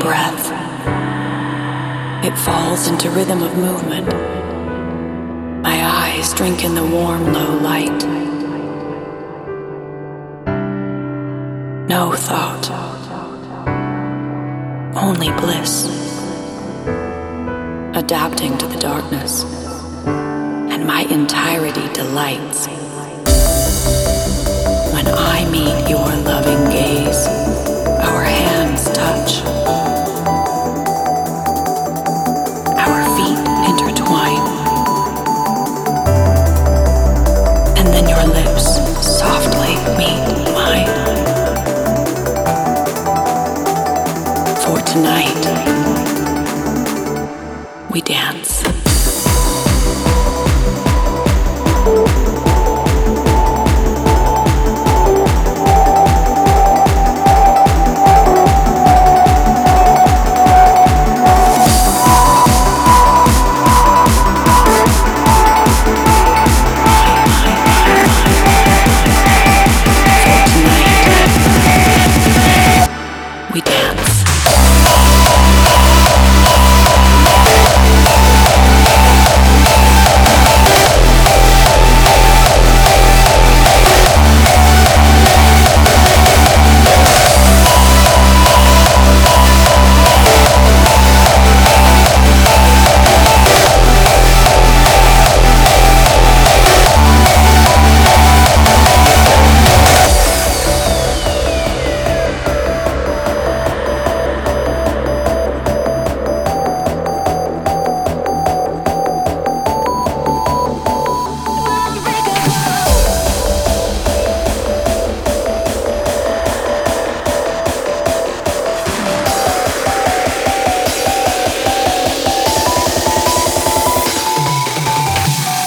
breath. It falls into rhythm of movement. My eyes drink in the warm, low light. No thought, only bliss. Adapting to the darkness, and my entirety delights when I meet your loving